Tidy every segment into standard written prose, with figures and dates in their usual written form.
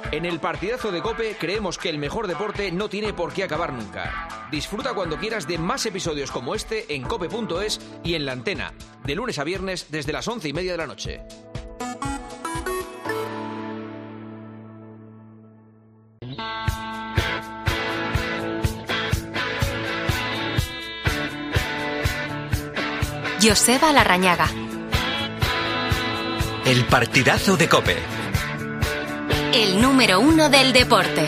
En el partidazo de COPE creemos que el mejor deporte no tiene por qué acabar nunca. Disfruta cuando quieras de más episodios como este en cope.es y en La Antena, de lunes a viernes desde las 11:30 de la noche. Joseba Larrañaga. El partidazo de COPE. El número 1 del deporte.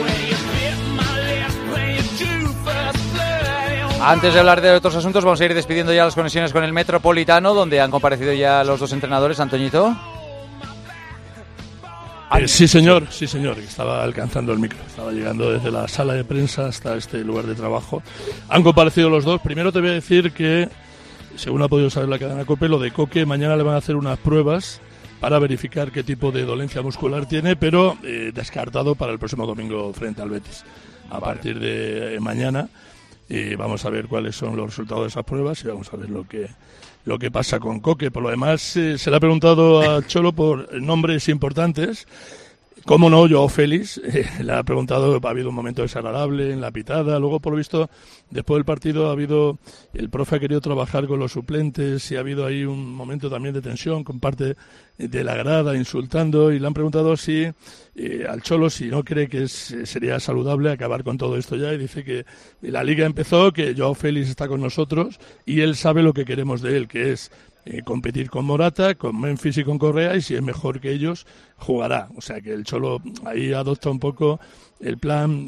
Antes de hablar de otros asuntos, vamos a ir despidiendo ya las conexiones con el Metropolitano, donde han comparecido ya los dos entrenadores. Antoñito. Sí, señor, estaba alcanzando el micro, estaba llegando desde la sala de prensa hasta este lugar de trabajo. Han comparecido los dos. Primero te voy a decir que, según ha podido saber la cadena COPE, lo de Coque, mañana le van a hacer unas pruebas para verificar qué tipo de dolencia muscular tiene, pero descartado para el próximo domingo frente al Betis. A partir de mañana vamos a ver cuáles son los resultados de esas pruebas y vamos a ver lo que pasa con Coque. Por lo demás, se le ha preguntado a Cholo por nombres importantes. Cómo no, Joao Félix, le ha preguntado, ha habido un momento desagradable en la pitada, luego por lo visto, después del partido el profe ha querido trabajar con los suplentes y ha habido ahí un momento también de tensión con parte de la grada insultando, y le han preguntado si al Cholo si no cree que sería saludable acabar con todo esto ya, y dice que la liga empezó, que Joao Félix está con nosotros y él sabe lo que queremos de él, que es competir con Morata, con Memphis y con Correa, y si es mejor que ellos, jugará. O sea que el Cholo ahí adopta un poco el plan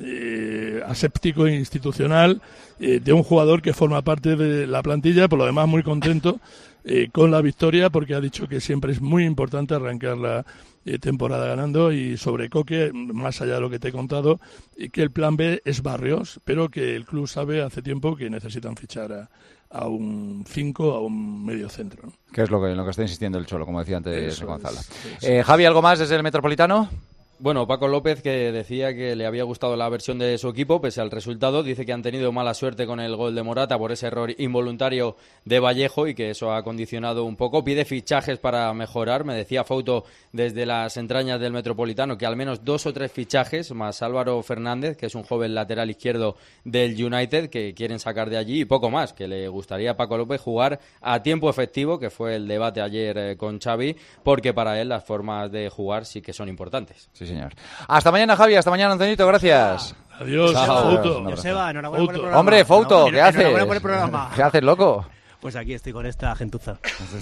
aséptico e institucional de un jugador que forma parte de la plantilla, por lo demás muy contento con la victoria, porque ha dicho que siempre es muy importante arrancar la temporada ganando. Y sobre Coque, más allá de lo que te he contado, que el plan B es Barrios, pero que el club sabe hace tiempo que necesitan fichar a un 5, a un medio centro, ¿no? Que es en lo que está insistiendo el Cholo, como decía antes Gonzalo. Javi, ¿algo más desde el Metropolitano? Bueno, Paco López, que decía que le había gustado la versión de su equipo pese al resultado, dice que han tenido mala suerte con el gol de Morata por ese error involuntario de Vallejo y que eso ha condicionado un poco. Pide fichajes para mejorar. Me decía Fouto desde las entrañas del Metropolitano que al menos 2 o 3 fichajes, más Álvaro Fernández, que es un joven lateral izquierdo del United, que quieren sacar de allí, y poco más, que le gustaría a Paco López jugar a tiempo efectivo, que fue el debate ayer con Xavi, porque para él las formas de jugar sí que son importantes. Sí, señor. Hasta mañana, Javi. Hasta mañana, Antonito. Gracias. Adiós, Fouto. Joseba, enhorabuena por el programa. Hombre, Fouto, ¿qué haces? Enhorabuena por el programa. ¿Qué haces, loco? Pues aquí estoy con esta gentuza.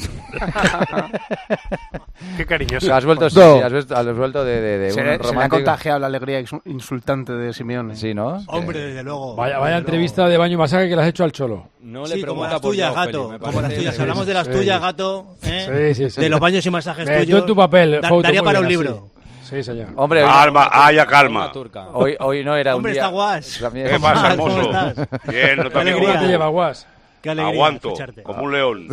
Qué cariñoso. Has vuelto, has vuelto de un romántico. Se le ha contagiado la alegría insultante de Simeone. Sí, ¿no? Hombre, desde luego. Vaya entrevista de baño y masaje que le has hecho al Cholo. No sí, le como las tuyas, gato. Como las tuyas. Hablamos de las tuyas, gato. Sí. De los baños y masajes tuyos. Tú en tu papel, Fouto, daría para un bien, libro. Sí, señor. Hombre, calma. Hoy no era Hombre, un día. está Guas. ¿Qué pasa, hermoso? Bien, no también. ¿Cómo te lleva, Guas? Qué alegría aguanto, escucharte. como un león.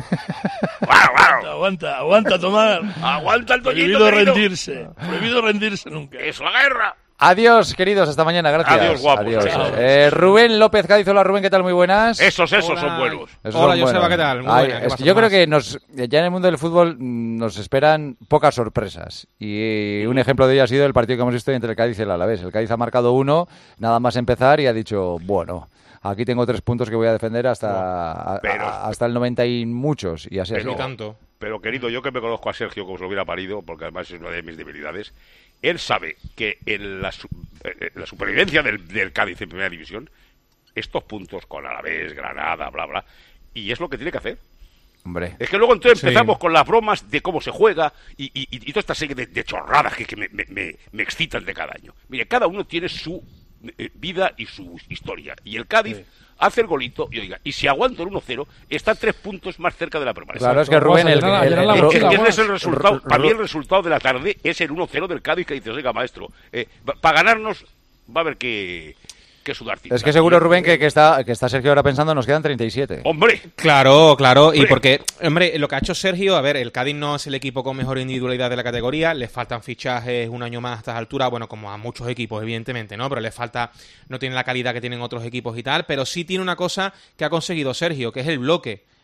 Aguanta, tomar. Aguanta el Toñito. Prohibido rendirse nunca. ¡Es la guerra! Adiós, queridos, hasta mañana, gracias. Adiós, guapos. Adiós. Rubén López Cádiz, hola Rubén, ¿qué tal? Muy buenas. Esos son buenos. Hola, Joseba, ¿qué tal? Muy buena. Es que yo creo que ya en el mundo del fútbol nos esperan pocas sorpresas. Y un ejemplo de ello ha sido el partido que hemos visto entre el Cádiz y el Alavés. El Cádiz ha marcado 1, nada más empezar, y ha dicho, bueno, aquí tengo 3 puntos que voy a defender hasta el 90 y muchos. Y así es. Pero querido, yo que me conozco a Sergio como se lo hubiera parido, porque además es una de mis debilidades, él sabe que en la supervivencia del Cádiz en Primera División, estos puntos con Alavés, Granada, bla, bla, y es lo que tiene que hacer. Hombre. Es que luego entonces empezamos con las bromas de cómo se juega y toda esta serie de chorradas que me excitan de cada año. Mire, cada uno tiene su vida y su historia, y el Cádiz hace el golito y si aguanta el 1-0 está 3 puntos más cerca de la permanencia. Claro, es que Rubén es el resultado. Para mí el resultado de la tarde es el 1-0 del Cádiz, que dices, oiga, maestro, para ganarnos va a haber que sudar tinta. Es que seguro, Rubén, que está Sergio ahora pensando, nos quedan 37. ¡Hombre! Claro, y porque, hombre, lo que ha hecho Sergio, a ver, el Cádiz no es el equipo con mejor individualidad de la categoría, le faltan fichajes un año más a estas alturas, bueno, como a muchos equipos, evidentemente, ¿no? Pero le falta, no tiene la calidad que tienen otros equipos y tal, pero sí tiene una cosa que ha conseguido Sergio, que es el bloque.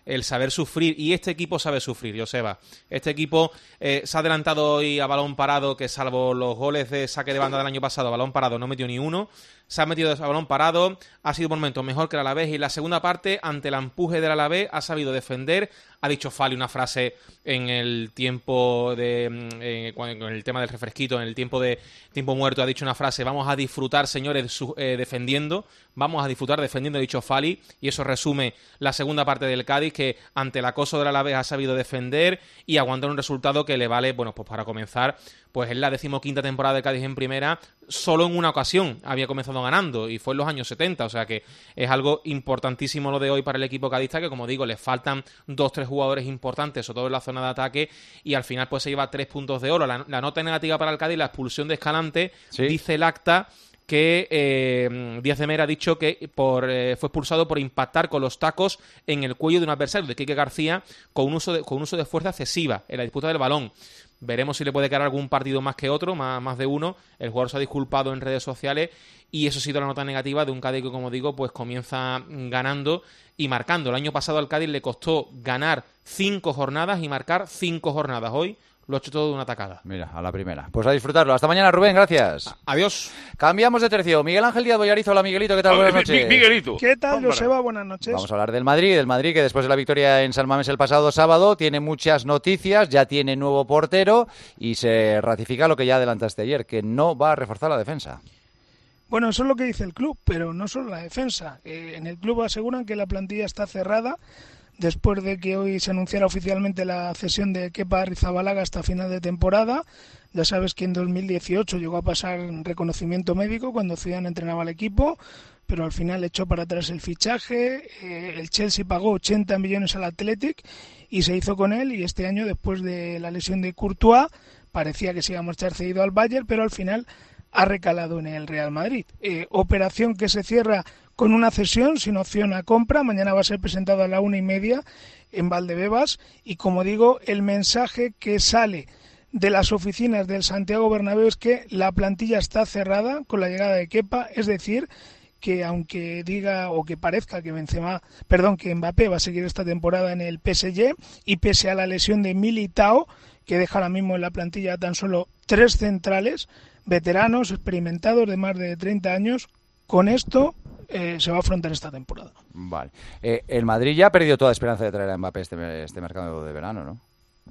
el saber sufrir, y este equipo sabe sufrir, Joseba. Este equipo se ha adelantado hoy a balón parado, que salvo los goles de saque de banda del año pasado, a balón parado no metió ni uno. Se ha metido a balón parado, ha sido por momentos mejor que el Alavés, y en la segunda parte, ante el empuje del Alavés, ha sabido defender. Ha dicho Fali una frase en el tiempo con el tema del refresquito, en el tiempo muerto, ha dicho una frase: vamos a disfrutar, señores, defendiendo, vamos a disfrutar defendiendo, ha dicho Fali, y eso resume la segunda parte del Cádiz, que ante el acoso del Alavés ha sabido defender y aguantar un resultado que le vale, bueno, pues para comenzar, pues es la 15ª temporada de Cádiz en primera. Solo en una ocasión había comenzado ganando, y fue en los años 70, o sea que es algo importantísimo lo de hoy para el equipo cadista, que como digo, le faltan 2-3 jugadores importantes, sobre todo en la zona de ataque, y al final pues se lleva 3 puntos de oro. La nota negativa para el Cádiz, la expulsión de Escalante, ¿sí? Dice el acta que Díaz de Mera ha dicho que fue expulsado por impactar con los tacos en el cuello de un adversario, de Quique García, con un uso de fuerza excesiva en la disputa del balón. Veremos si le puede quedar algún partido más que otro, más de uno. El jugador se ha disculpado en redes sociales, y eso ha sido la nota negativa de un Cádiz que, como digo, pues comienza ganando y marcando. El año pasado al Cádiz le costó ganar 5 jornadas y marcar 5 jornadas. Hoy lo ha hecho todo de una tacada. Mira, a la primera. Pues a disfrutarlo. Hasta mañana, Rubén, gracias. Adiós. Cambiamos de tercio. Miguel Ángel Díaz Bollarizo. Hola, Miguelito, ¿qué tal? Buenas noches. Miguelito. ¿Qué tal, Joseba? Buenas noches. Vamos a hablar del Madrid que después de la victoria en San Mamés el pasado sábado tiene muchas noticias, ya tiene nuevo portero y se ratifica lo que ya adelantaste ayer, que no va a reforzar la defensa. Bueno, eso es lo que dice el club, pero no solo la defensa. En el club aseguran que la plantilla está cerrada después de que hoy se anunciara oficialmente la cesión de Kepa Arrizabalaga hasta final de temporada. Ya sabes que en 2018 llegó a pasar reconocimiento médico cuando Zidane entrenaba al equipo, pero al final echó para atrás el fichaje. El Chelsea pagó 80 millones al Athletic y se hizo con él, y este año, después de la lesión de Courtois, parecía que se iba a marchar cedido al Bayern, pero al final ha recalado en el Real Madrid. Operación que se cierra con una cesión sin opción a compra. Mañana va a ser presentado a la 1:30 en Valdebebas, y como digo, el mensaje que sale de las oficinas del Santiago Bernabéu es que la plantilla está cerrada con la llegada de Kepa, es decir, que aunque diga o que parezca que Mbappé va a seguir esta temporada en el PSG, y pese a la lesión de Militao, que deja ahora mismo en la plantilla tan solo 3 centrales veteranos, experimentados, de más de 30 años, con esto se va a afrontar esta temporada. Vale. El Madrid ya ha perdido toda esperanza de traer a Mbappé este mercado de verano, ¿no?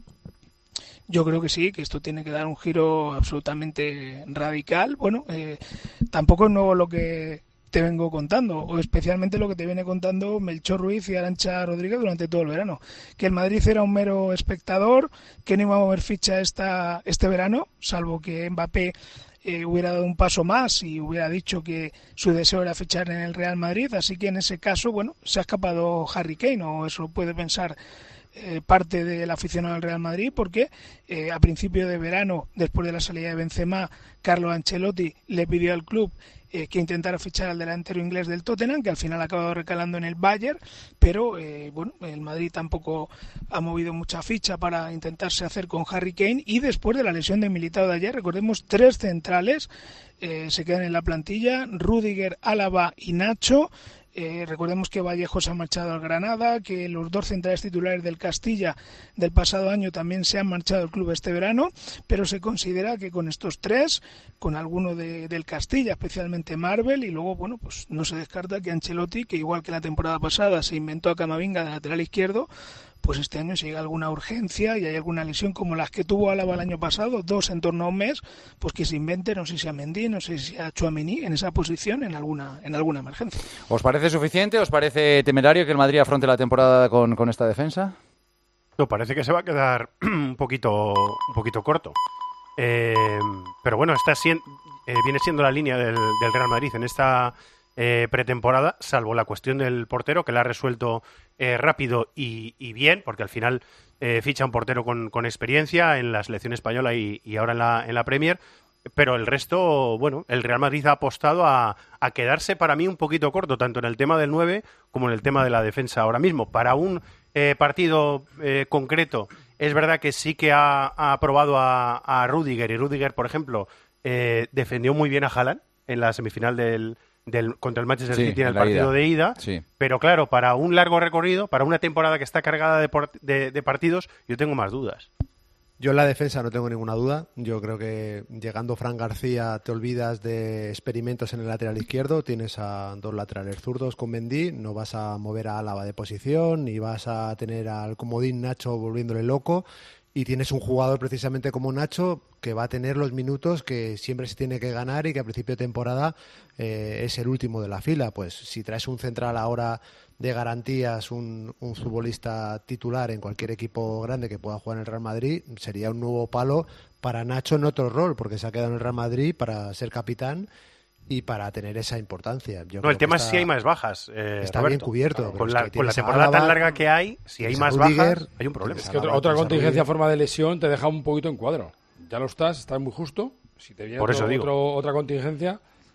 Yo creo que sí, que esto tiene que dar un giro absolutamente radical. Bueno, tampoco es nuevo lo que te vengo contando, o especialmente lo que te viene contando Melchor Ruiz y Arantxa Rodríguez durante todo el verano, que el Madrid era un mero espectador, que no iba a mover ficha este verano, salvo que Mbappé hubiera dado un paso más y hubiera dicho que su deseo era fichar en el Real Madrid. Así que en ese caso, bueno, se ha escapado Harry Kane, o eso puede pensar parte del aficionado del Real Madrid, porque a principio de verano, después de la salida de Benzema, Carlo Ancelotti le pidió al club que intentara fichar al delantero inglés del Tottenham, que al final ha acabado recalando en el Bayern, pero bueno, el Madrid tampoco ha movido mucha ficha para intentarse hacer con Harry Kane. Y después de la lesión de Militao de ayer, recordemos, 3 centrales se quedan en la plantilla: Rüdiger, Álava y Nacho. Recordemos que Vallejo se ha marchado al Granada, que los 2 centrales titulares del Castilla del pasado año también se han marchado al club este verano, pero se considera que con estos 3, con alguno del Castilla, especialmente Marvel, y luego, bueno, pues no se descarta que Ancelotti, que igual que la temporada pasada se inventó a Camavinga de lateral izquierdo, pues este año si llega alguna urgencia y hay alguna lesión como las que tuvo Álava el año pasado, 2 en torno a un mes, pues que se invente, no sé si a Mendy, no sé si a Tchouaméni en esa posición en alguna emergencia. ¿Os parece suficiente? ¿Os parece temerario que el Madrid afronte la temporada con esta defensa? No, parece que se va a quedar un poquito corto. Pero bueno, viene siendo la línea del Real Madrid en esta pretemporada, salvo la cuestión del portero, que la ha resuelto rápido y bien, porque al final ficha un portero con experiencia en la selección española y ahora en la Premier. Pero el resto, bueno, el Real Madrid ha apostado a quedarse, para mí, un poquito corto, tanto en el tema del 9 como en el tema de la defensa ahora mismo. Para un partido concreto, es verdad que sí que ha probado a Rüdiger, y Rüdiger, por ejemplo, defendió muy bien a Haaland en la semifinal del contra el Manchester Sí, City en el la partido ida. de ida. Sí. Pero claro, para un largo recorrido, para una temporada que está cargada de partidos, yo tengo más dudas. Yo en la defensa no tengo ninguna duda. Yo creo que llegando Fran García te olvidas de experimentos en el lateral izquierdo. Tienes a 2 laterales zurdos con Mendy. No vas a mover a Álava de posición, ni vas a tener al comodín Nacho volviéndole loco. Y tienes un jugador precisamente como Nacho que va a tener los minutos que siempre se tiene que ganar y que a principio de temporada es el último de la fila. Pues si traes un central ahora de garantías, un futbolista titular en cualquier equipo grande que pueda jugar en el Real Madrid, sería un nuevo palo para Nacho en otro rol, porque se ha quedado en el Real Madrid para ser capitán y para tener esa importancia. El tema es si hay más bajas. Está Roberto. bien cubierto. Con la temporada tan larga que hay, si hay más bajas, hay un problema. Es que otra contingencia a forma de lesión te deja un poquito en cuadro. Ya lo estás muy justo. Si te viene Por eso digo. otra contingencia,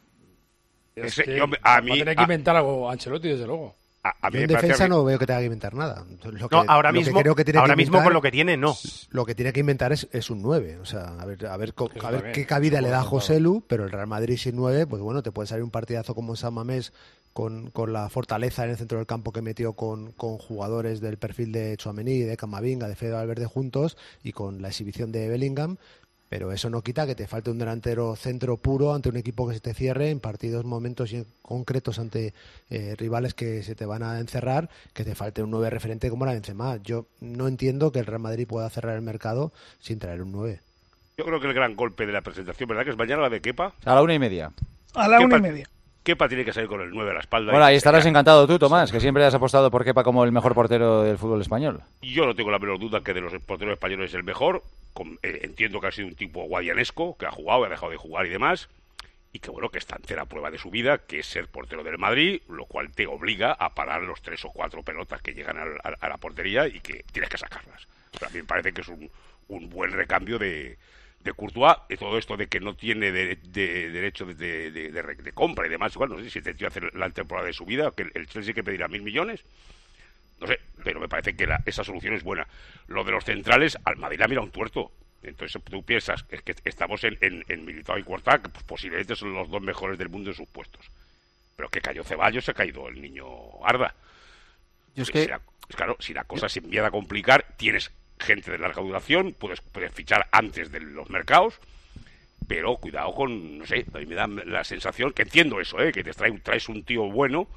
Ese- va a tener que inventar algo Ancelotti, desde luego. Yo en defensa no veo que tenga que inventar nada. Ahora mismo con lo que tiene, no. Lo que tiene que inventar es un 9. O sea, a ver también. qué cabida le da a José Lu, pero el Real Madrid sin 9, pues bueno, te puede salir un partidazo como San Mamés con la fortaleza en el centro del campo que metió con jugadores del perfil de Tchouaméni, de Camavinga, de Fede Valverde juntos y con la exhibición de Bellingham. Pero eso no quita que te falte un delantero centro puro ante un equipo que se te cierre en partidos, momentos concretos ante rivales que se te van a encerrar, que te falte un 9 referente como la Benzema. Yo no entiendo que el Real Madrid pueda cerrar el mercado sin traer un 9. Yo creo que el gran golpe de la presentación, ¿verdad? Que es mañana la de Kepa. A la 1:30. A la 1:30. Kepa tiene que salir con el 9 a la espalda. Bueno, ahí estarás encantado tú, Tomás, que siempre has apostado por Kepa como el mejor portero del fútbol español. Yo no tengo la menor duda que de los porteros españoles es el mejor. Entiendo que ha sido un tipo guadianesco, que ha jugado, que ha dejado de jugar y demás. Y que bueno, que está en tercera prueba de su vida, que es ser portero del Madrid, lo cual te obliga a parar los 3 o 4 pelotas que llegan a la portería y que tienes que sacarlas. Pero a mí me parece que es un buen recambio de Courtois, de todo esto de que no tiene derecho de compra y demás. Igual no sé si este tío hace la temporada de su vida, que el Chelsea que pedirá 1.000 millones. No sé, pero me parece que esa solución es buena. Lo de los centrales, al Madrid la mira un tuerto. Entonces tú piensas que estamos en Militao y Courtois, que pues, posiblemente son los 2 mejores del mundo en sus puestos. Pero que cayó Ceballos, se ha caído el niño Arda. Claro, si la cosa se empieza a complicar, tienes gente de larga duración, puedes fichar antes de los mercados, pero cuidado con, no sé, a mí me da la sensación, que entiendo eso, que te traes un tío bueno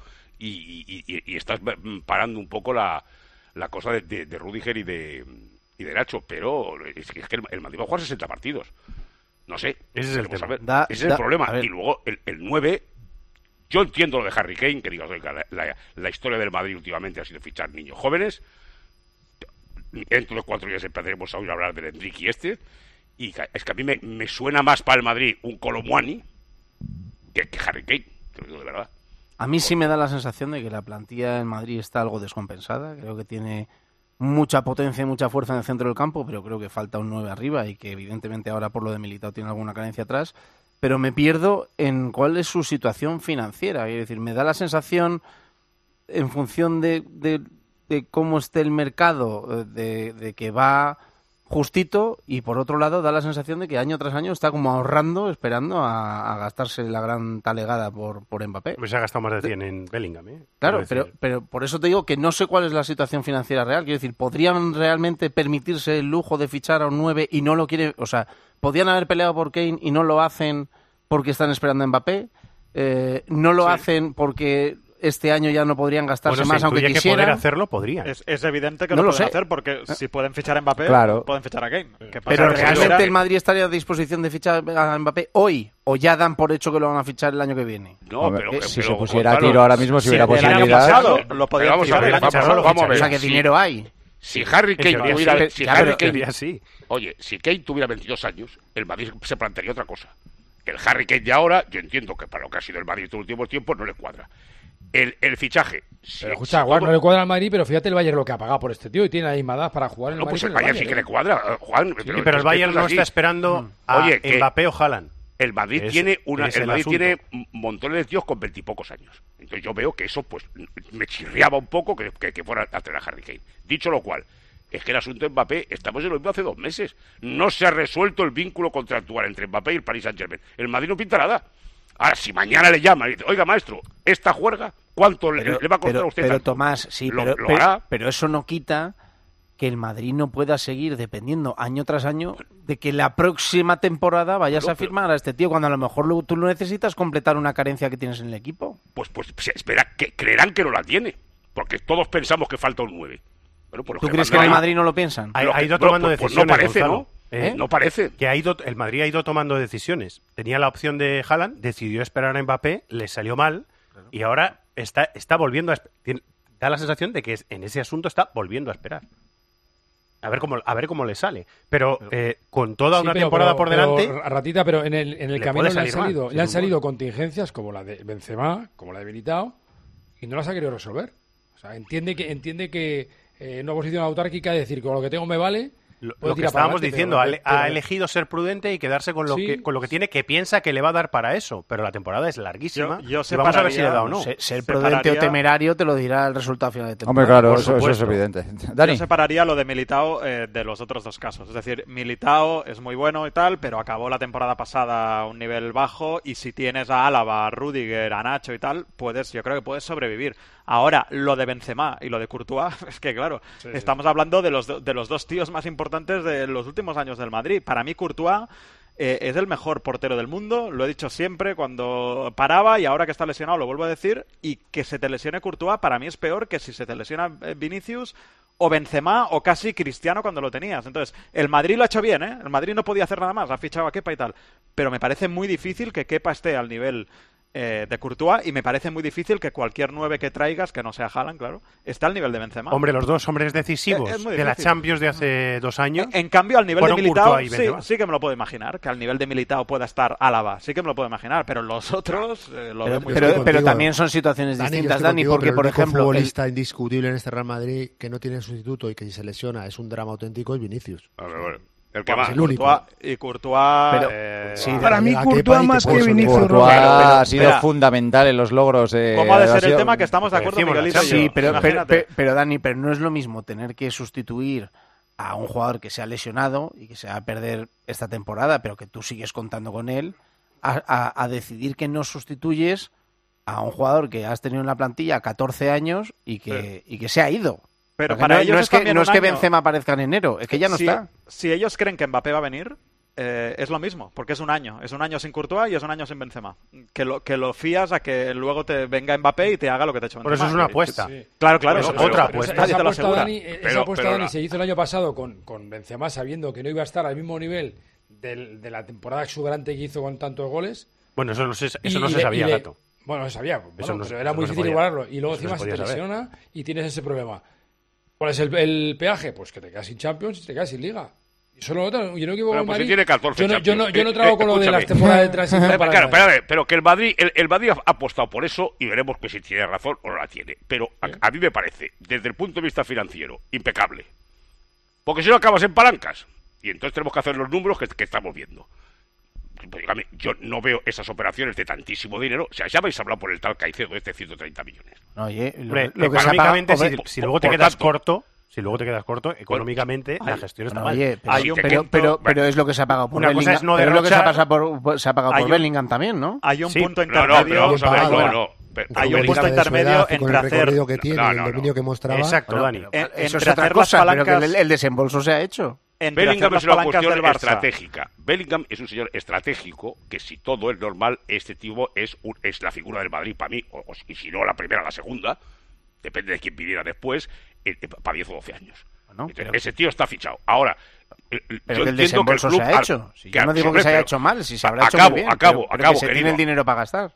y estás parando un poco la cosa de Rüdiger y de Nacho, pero es que el Madrid va a jugar 60 partidos. No sé. Ese es el tema. Ese es el problema. Y luego el 9, yo entiendo lo de Harry Kane, que digo, la historia del Madrid últimamente ha sido fichar niños jóvenes. Dentro de 4 días empezaremos a oír hablar del Enrique y es que a mí me suena más para el Madrid un Colomwani que Harry Kane, te lo digo de verdad. A mí sí me da la sensación de que la plantilla en Madrid está algo descompensada. Creo que tiene mucha potencia y mucha fuerza en el centro del campo, pero creo que falta un 9 arriba y que evidentemente ahora por lo de Militao tiene alguna carencia atrás. Pero me pierdo en cuál es su situación financiera. Es decir, me da la sensación, en función de cómo esté el mercado, de que va justito, y por otro lado da la sensación de que año tras año está como ahorrando, esperando a gastarse la gran talegada por Mbappé. Pues se ha gastado más de 100 en Bellingham, ¿eh? Claro, pero por eso te digo que no sé cuál es la situación financiera real. Quiero decir, ¿podrían realmente permitirse el lujo de fichar a un 9 y no lo quieren? O sea, ¿podrían haber peleado por Kane y no lo hacen porque están esperando a Mbappé? ¿No lo hacen porque este año ya no podrían gastarse más aunque quisieran? Que poder hacerlo podrían. Es evidente que no lo lo pueden sé. hacer porque si pueden fichar a Mbappé, Claro. pueden fichar a Kane. Pero ¿realmente el Madrid estaría a disposición de fichar a Mbappé hoy? ¿O ya dan por hecho que lo van a fichar el año que viene? No, si se pusiera a tiro ahora mismo, si hubiera posibilidad. Lo podían Vamos a ver, vamos a ver. O sea, ¿qué dinero hay? Si Harry Kane tuviera... sí. Oye, si Kane tuviera 22 años, el Madrid se plantearía otra cosa. El Harry Kane de ahora, yo entiendo que para lo que ha sido el Madrid estos últimos tiempos no le cuadra. El fichaje... Pero escucha, Juan, no le cuadra al Madrid, pero fíjate el Bayern lo que ha pagado por este tío y tiene la misma edad para jugar en el No, pues Madrid. el Bayern sí que le cuadra, Juan. Sí, pero el Bayern no está esperando a Mbappé o Haaland. El Madrid tiene montones de tíos con 20 y pocos años. Entonces yo veo que eso pues me chirriaba un poco que fuera a traer a Harry Kane. Dicho lo cual, es que el asunto de Mbappé, estamos en lo mismo hace 2 meses. No se ha resuelto el vínculo contractual entre Mbappé y el Paris Saint-Germain. El Madrid no pinta nada. Ahora, si mañana le llama y dice, oiga, maestro, esta juerga, ¿cuánto le va a costar a usted? Pero tanto? Tomás, sí, ¿Lo pero hará? eso no quita que el Madrid no pueda seguir dependiendo año tras año de que la próxima temporada vayas a firmar a este tío cuando a lo mejor tú lo necesitas completar una carencia que tienes en el equipo. Pues espera, que creerán que no la tiene, porque todos pensamos que falta un 9. Bueno, pues ¿Tú crees que en el Madrid no lo piensan? Ha ido tomando decisiones. No parece, Gonzalo. ¿no? No parece. Que el Madrid ha ido tomando decisiones. Tenía la opción de Haaland, decidió esperar a Mbappé, le salió mal y ahora está volviendo a da la sensación de que en ese asunto está volviendo a esperar. A ver cómo le sale. Pero con toda una temporada por delante... Ratita, pero en el camino le han sin salido duda. contingencias como la de Benzema, como la de Militao, y no las ha querido resolver. O sea, entiende que en una posición autárquica decir que con lo que tengo me vale... Lo que estábamos diciendo, ha elegido ser prudente y quedarse con lo que tiene, que piensa que le va a dar para eso. Pero la temporada es larguísima y vamos a ver si le da o no. Ser prudente o temerario te lo dirá el resultado final de temporada. Hombre, claro, eso es evidente. Dani. Yo separaría lo de Militao de los otros dos casos. Es decir, Militao es muy bueno y tal, pero acabó la temporada pasada a un nivel bajo y si tienes a Álava, a Rüdiger, a Nacho y tal, yo creo que puedes sobrevivir. Ahora, lo de Benzema y lo de Courtois, es que claro, estamos hablando de los dos tíos más importantes de los últimos años del Madrid. Para mí, Courtois es el mejor portero del mundo, lo he dicho siempre cuando paraba y ahora que está lesionado lo vuelvo a decir, y que se te lesione Courtois para mí es peor que si se te lesiona Vinicius o Benzema o casi Cristiano cuando lo tenías. Entonces, el Madrid lo ha hecho bien, ¿eh? El Madrid no podía hacer nada más, ha fichado a Kepa y tal, pero me parece muy difícil que Kepa esté al nivel de Courtois y me parece muy difícil que cualquier 9 que traigas, que no sea Haaland, claro, esté al nivel de Benzema. Hombre, los dos hombres decisivos de la Champions de hace 2 años. En cambio, al nivel de Militao sí que me lo puedo imaginar, que al nivel de Militao pueda estar Álava, sí que me lo puedo imaginar, pero los otros lo veo muy difícil. Pero también son situaciones distintas, Dani, porque por ejemplo... Un futbolista indiscutible en este Real Madrid que no tiene sustituto y que si se lesiona es un drama auténtico es Vinicius. El que más. El único. Courtois... para mí Courtois más que Vinicius. Courtois ha sido fundamental en los logros. ¿Cómo ha de ser el tema que estamos de acuerdo, Miguelito? Sí, pero Dani, pero no es lo mismo tener que sustituir a un jugador que se ha lesionado y que se va a perder esta temporada, pero que tú sigues contando con él, a decidir que no sustituyes a un jugador que has tenido en la plantilla 14 años y que se ha ido. Pero porque para ellos no es que Benzema aparezca en enero, es que ya no está. Si ellos creen que Mbappé va a venir, es lo mismo, porque es un año sin Courtois y es un año sin Benzema. Que lo fías a que luego te venga Mbappé y te haga lo que te ha hecho Benzema. Por eso es una apuesta. Sí. Claro, otra apuesta. Esa apuesta, Dani, se hizo el año pasado con Benzema sabiendo que no iba a estar al mismo nivel de la temporada exuberante que hizo con tantos goles. Bueno, eso no se sabía, Gato. Bueno, se sabía, pero era muy difícil igualarlo. Y luego encima se te lesiona y tienes ese problema. ¿Cuál es el peaje? Pues que te quedas sin Champions y te quedas sin Liga. Yo no equivoco en Madrid. Si tiene 14 yo no trago con lo de las temporadas de transición. Claro, pero que el Madrid ha apostado por eso y veremos que si tiene razón o no la tiene. Pero a mí me parece, desde el punto de vista financiero, impecable. Porque si no acabas en palancas. Y entonces tenemos que hacer los números que estamos viendo. Pues, dígame, yo no veo esas operaciones de tantísimo dinero. O sea, ya habéis hablado por el tal Caicedo de 130 millones. Oye, económicamente, si luego te quedas corto, económicamente la gestión está mal. Oye, pero es lo que se ha pagado por Bellingham. Es no pero es lo que se ha pagado por Bellingham también, ¿no? Hay un punto intermedio. Hay un punto intermedio entre hacer el que tiene, el dominio que mostraba. Exacto, Dani. Eso es otra cosa, pero que el desembolso se ha hecho. Bellingham es una cuestión estratégica. Bellingham es un señor estratégico que si todo es normal, este tipo es la figura del Madrid para mí, y si no la primera, la segunda, depende de quién viniera después, para 10 o 12 años. Bueno, entonces, ese tío está fichado. Ahora, pero que el desembolso se ha hecho. Yo no digo que se haya hecho mal, si se habrá hecho muy bien, pero que se tiene el dinero para gastar.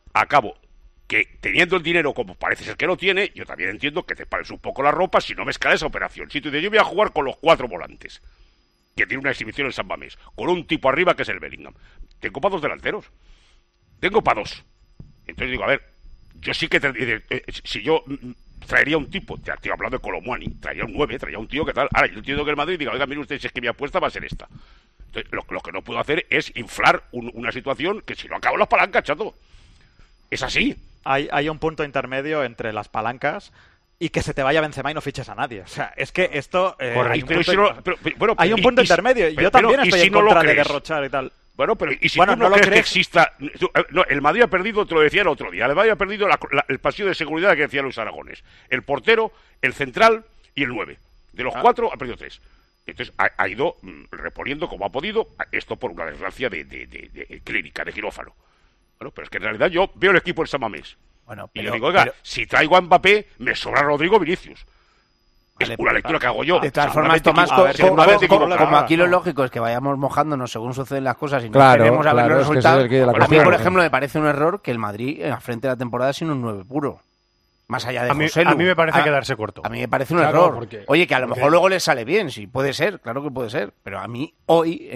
Que teniendo el dinero como parece ser que lo tiene, yo también entiendo que te pares un poco la ropa si no mezclas esa operación. Si tú dices, yo voy a jugar con los 4 volantes, que tiene una exhibición en San Mamés, con un tipo arriba que es el Bellingham. Tengo para 2 delanteros. Tengo para 2. Entonces digo, a ver, yo sí que si yo traería un tipo, te estoy hablando de Colomwani, traería un 9, traería un tío que tal. Ahora, yo entiendo que el Madrid diga, oiga, mire usted, si es que mi apuesta va a ser esta. Entonces, lo que no puedo hacer es inflar una situación que si no acabo las palancas, chato. Es así. Hay un punto intermedio entre las palancas y que se te vaya Benzema y no fiches a nadie. O sea, es que esto... Correcto. Hay un punto intermedio. Yo también estoy en contra de derrochar y tal. Bueno, pero ¿y si Bueno, tú no no lo crees que crees? exista... No, el Madrid ha perdido, te lo decía el otro día, el Madrid ha perdido el pasillo de seguridad que decía Luis Aragones. El portero, el central y el 9. De los 4 ha perdido 3. Entonces ha ido reponiendo como ha podido, esto por una desgracia de clínica, de quirófano. Bueno, pero es que en realidad yo veo el equipo en San Mamés. Bueno, Y le digo, oiga, si traigo a Mbappé, me sobra Rodrigo Vinicius. Es Vale, una lectura que hago yo. De todas formas, Tomás, como aquí lo lógico es que vayamos mojándonos según suceden las cosas y no Claro, esperemos a ver claro, los es que resultados. ese es el que la A mí, cuestión. por ejemplo, me parece un error que el Madrid, al frente de la temporada, ha sido un 9 puro. Más allá de A mí me parece quedarse corto. A mí me parece un Claro, error. porque- Oye, que a lo porque- mejor luego le sale bien, sí, puede ser, claro que puede ser. Pero a mí hoy,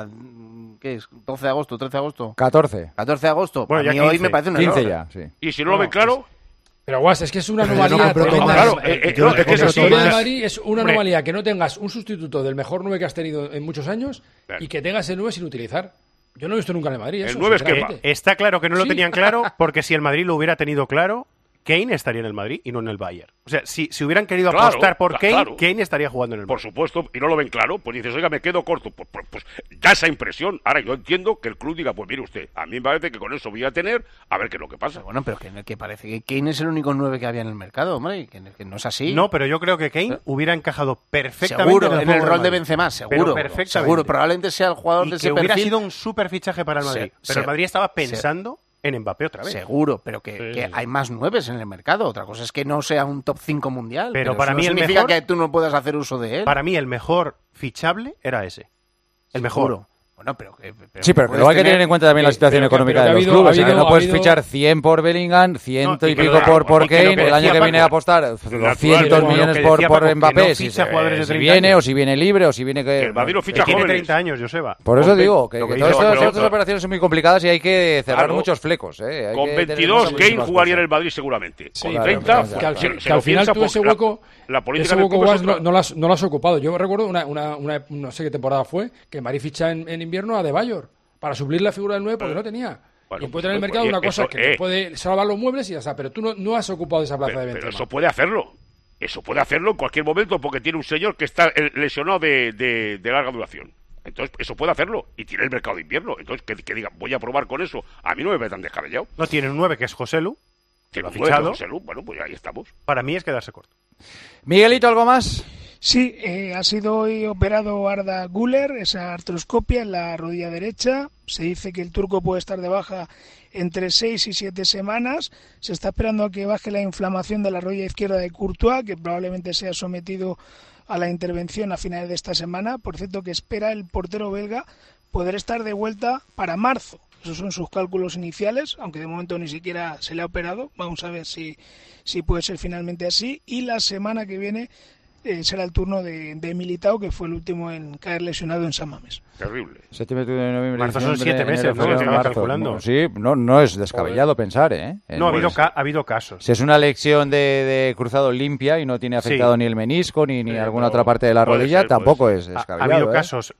¿qué es? 12 de agosto, 13 de agosto. 14. 14 de agosto. Bueno, a ya mí hoy 15. me parece un 15 error. ya, sí. Y si no lo ven claro... Pero Guas, es que es una Pero yo anomalía no compro tremenda. Tomás. Claro, Yo no te es que es compro así. El problema del Tomás. Madrid es una Hombre. anomalía que no tengas un sustituto del mejor 9 que has tenido en muchos años Claro. y que tengas el 9 sin utilizar. Yo no he visto nunca en el Madrid El eso, 9 es sinceramente. Está claro que no lo Sí. tenían claro, porque si el Madrid lo hubiera tenido claro, Kane estaría en el Madrid y no en el Bayern. O sea, si hubieran querido Claro, apostar por Kane, claro. Kane estaría jugando en el Por Madrid. supuesto, y no lo ven claro, pues dices, oiga, me quedo corto. Pues da esa impresión. Ahora, yo entiendo que el club diga, pues mire usted, a mí me parece que con eso voy a tener, a ver qué es lo que pasa. Bueno, pero que parece que Kane es el único 9 que había en el mercado, hombre, que no es así. No, pero yo creo que Kane hubiera encajado perfectamente Seguro, en en el el juego rol de del Madrid. Benzema, Pero seguro. perfectamente. Seguro, probablemente sea el jugador Y de que ese hubiera perfil. sido un super fichaje para el Madrid. Pero el Madrid estaba pensando en Mbappé otra vez. Seguro, pero que hay más 9 en el mercado. Otra cosa es que no sea un top 5 mundial. Pero para eso mí no el significa mejor- que tú no puedas hacer uso de él. Para mí el mejor fichable era ese. El mejor. Seguro. Bueno, pero Sí, pero que luego hay que tener en cuenta también la situación económica de los clubes. Que no puedes fichar 100 por Bellingham, 100 y pico por Kane, el año que viene a apostar 200 millones por Mbappé, si viene o si viene libre o si viene que... El Madrid no ficha Tiene jóvenes. 30 años, Joseba. Por eso digo que lo que todas dice estas Guardiola. operaciones son muy complicadas y hay que cerrar Claro. muchos flecos. Hay Con que tener 22, muchísimas Kane jugaría en cosas. el Madrid seguramente. Sí, Con claro, 30, claro, pues, Que al, se que lo al final piensa tú ese porque hueco, la política ese del hueco club es Guas, otra. no lo has ocupado. Yo recuerdo una no sé qué temporada fue, que Madrid ficha en invierno a De Bayor para suplir la figura del 9 porque no tenía. Bueno, y encuentra en el pues, mercado una cosa eso, que te puede salvar los muebles y ya está. Pero tú no has ocupado esa plaza de Pero Benzema. eso puede hacerlo. Eso puede hacerlo en cualquier momento porque tiene un señor que está lesionado de larga duración. Entonces, eso puede hacerlo. Y tiene el mercado de invierno. Entonces, que diga, voy a probar con eso. A mí no me ve tan descabellado. No tiene un 9 que es Joselu. Tiene lo ha un nueve, fichado. José Lu. Bueno, pues ahí estamos. Para mí es quedarse corto. Miguelito, ¿algo más? Sí, ha sido hoy operado Arda Güler, esa artroscopia en la rodilla derecha. Se dice que el turco puede estar de baja entre 6 y 7 semanas. Se está esperando a que baje la inflamación de la rodilla izquierda de Courtois, que probablemente sea sometido a la intervención a finales de esta semana. Por cierto, que espera el portero belga poder estar de vuelta para marzo. Esos son sus cálculos iniciales, aunque de momento ni siquiera se le ha operado. Vamos a ver si puede ser finalmente así. Y la semana que viene será el turno de Militao, que fue el último en caer lesionado en San Mamés. Terrible. Septiembre, octubre, noviembre, Marzo son diciembre, 7 meses, enero, ¿no? febrero, Estaba marzo. calculando. Sí, no es descabellado pensar, ¿eh? No, ha habido casos. Si es una lesión de cruzado limpia y no tiene afectado ni el menisco ni alguna otra parte de la puede rodilla, ser, tampoco es Ha descabellado. habido ¿eh? casos.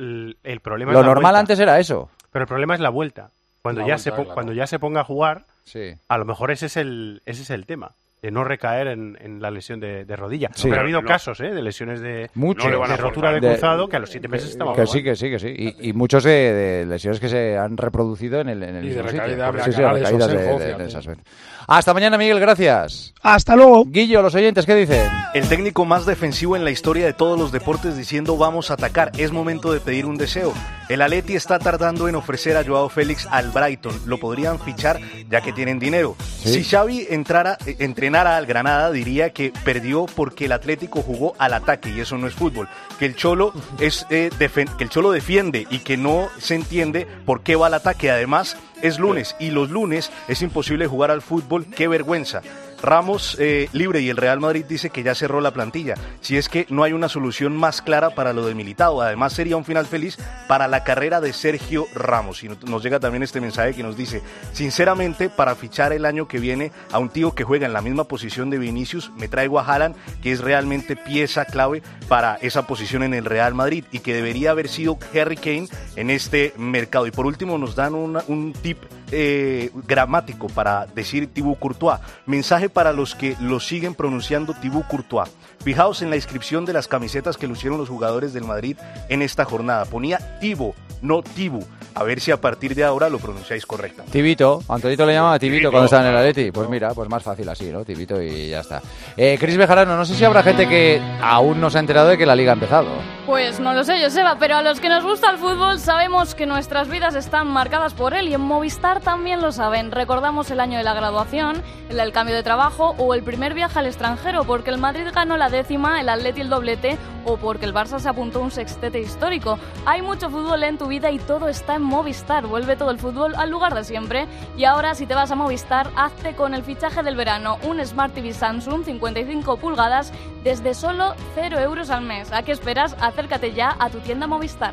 El problema Lo es la normal vuelta. antes era eso. Pero el problema es la vuelta. Cuando, La ya, vuelta, claro. cuando ya se ponga a jugar, Sí. a lo mejor ese es el tema. De no recaer en la lesión de rodilla. Sí. Pero ha habido No. casos de lesiones de Muchos. No le van a de rotura de forzar. cruzado que a los 7 meses estaban Que jugando. sí. Y muchos de lesiones que se han reproducido en el Y de mismo sitio. recaída, Sí, recaídas recaídas de de Sosenjo, fíjate. esas veces. Hasta mañana, Miguel, gracias. ¡Hasta luego! Guillo, los oyentes, ¿qué dicen? El técnico más defensivo en la historia de todos los deportes diciendo vamos a atacar, es momento de pedir un deseo. El Atleti está tardando en ofrecer a Joao Félix al Brighton, lo podrían fichar ya que tienen dinero. Sí. Si Xavi entrenara al Granada diría que perdió porque el Atlético jugó al ataque y eso no es fútbol. Que el Cholo que el Cholo defiende y que no se entiende por qué va al ataque. Además es lunes y los lunes es imposible jugar al fútbol, qué vergüenza. Ramos libre y el Real Madrid dice que ya cerró la plantilla. Si es que no hay una solución más clara para lo de Militao. Además sería un final feliz para la carrera de Sergio Ramos. Y nos llega también este mensaje que nos dice: sinceramente, para fichar el año que viene a un tío que juega en la misma posición de Vinicius, me traigo a Haaland, que es realmente pieza clave para esa posición en el Real Madrid y que debería haber sido Harry Kane en este mercado. Y por último nos dan un tip gramático para decir Thibaut Courtois. Mensaje para los que lo siguen pronunciando Thibaut Courtois. Fijaos en la inscripción de las camisetas que lucieron los jugadores del Madrid en esta jornada. Ponía Thibaut, no Thibaut. A ver si a partir de ahora lo pronunciáis correctamente. Tibito, Antonito le llamaba Tibito cuando estaba en el Atleti. Pues mira, pues más fácil así, ¿no? Tibito y ya está. Cris Bejarano, no sé si habrá gente que aún no se ha enterado de que la Liga ha empezado. Pues no lo sé, Joseba, pero a los que nos gusta el fútbol sabemos que nuestras vidas están marcadas por él y en Movistar también lo saben. Recordamos el año de la graduación, el del cambio de trabajo o el primer viaje al extranjero, porque el Madrid ganó la 10ª, el Atleti el doblete o porque el Barça se apuntó un sextete histórico. Hay mucho fútbol en tu vida y todo está en Movistar. Vuelve todo el fútbol al lugar de siempre. Y ahora, si te vas a Movistar, hazte con el fichaje del verano, un Smart TV Samsung 55 pulgadas desde solo 0 euros al mes. ¿A qué esperas? Acércate ya a tu tienda Movistar.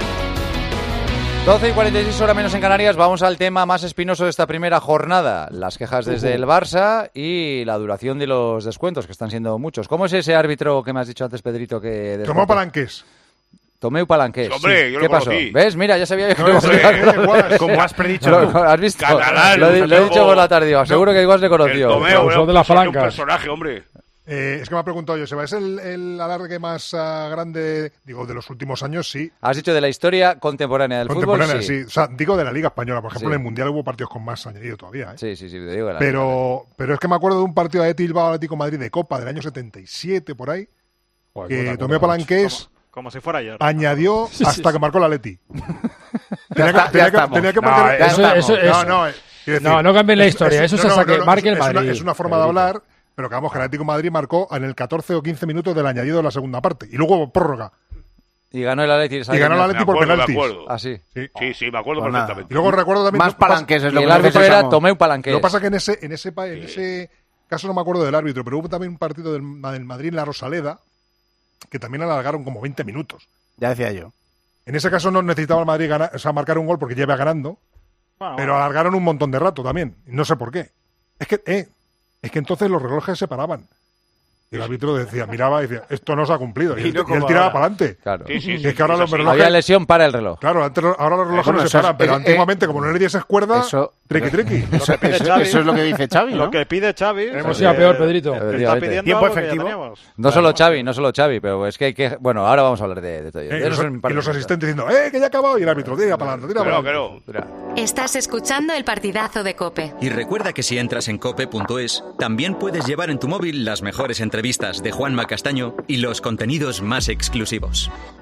12:46 horas menos en Canarias. Vamos al tema más espinoso de esta primera jornada. Las quejas desde el Barça y la duración de los descuentos, que están siendo muchos. ¿Cómo es ese árbitro que me has dicho antes, Pedrito? Que Tomó Palanqués. Tomeu Palanqués. Hombre, yo ¿Qué lo pasó? conocí. ¿Ves? Mira, ya sabía yo que No, como has predicho. ¿Has visto? Catalán, lo he dicho por la tarde. Seguro que igual se conoció. Tomeu, de las palancas. Un personaje, hombre. Es que me ha preguntado Joseba, ¿es el alargue más grande, digo, de los últimos años? Sí. Has dicho de la historia contemporánea del fútbol, sí. O sea, digo de la Liga Española. Por ejemplo, Sí. en el Mundial hubo partidos con más añadido todavía. Sí, te digo de la Liga. Pero es que me acuerdo de un partido de Bilbao Atlético Madrid de Copa del año 77, por ahí, que Tomeu Palanqués Como si fuera ayer. añadió hasta que marcó el Atleti. Tenía que marcar... No cambien la historia, eso es hasta que marque el Madrid. Es una forma de hablar, pero que vamos, que el Atlético de Madrid marcó en el 14 o 15 minutos del añadido de la segunda parte. Y luego prórroga. Y ganó el Atleti. Y ganó el Atleti por penaltis. Me acuerdo. Ah, sí. Sí, me acuerdo Pues perfectamente. Y luego recuerdo también... Más Palanqués es lo que el árbitro necesitamos. era Tomeu Palanqués. Lo que pasa es que en ese caso no me acuerdo del árbitro, pero hubo también un partido del Madrid en la Rosaleda que también alargaron como 20 minutos. Ya decía yo. En ese caso no necesitaba el Madrid marcar un gol porque lleva ganando, pero alargaron un montón de rato también. No sé por qué. Es que entonces los relojes se paraban. Y el árbitro miraba y decía, esto no se ha cumplido. Y él tiraba para adelante. Claro. Sí, Es que ahora los relojes... Había lesión para el reloj. Claro, ahora los relojes Bueno, no se paran, pero antiguamente, como no le dieses cuerda, triqui. Eso es lo que dice Xavi, ¿no? Lo que pide Xavi. Hemos ido a peor, Pedrito. Que está pidiendo Tiempo algo que ya efectivo. teníamos. No solo Xavi, pero es que hay que... Bueno, ahora vamos a hablar de todo ello. Y los asistentes diciendo, que ya ha acabado, y el árbitro, tira para adelante, tira para adelante. Estás escuchando el partidazo de COPE. Y recuerda que si entras en cope.es, también puedes llevar en tu móvil las mejores entrevistas de Juanma Castaño y los contenidos más exclusivos.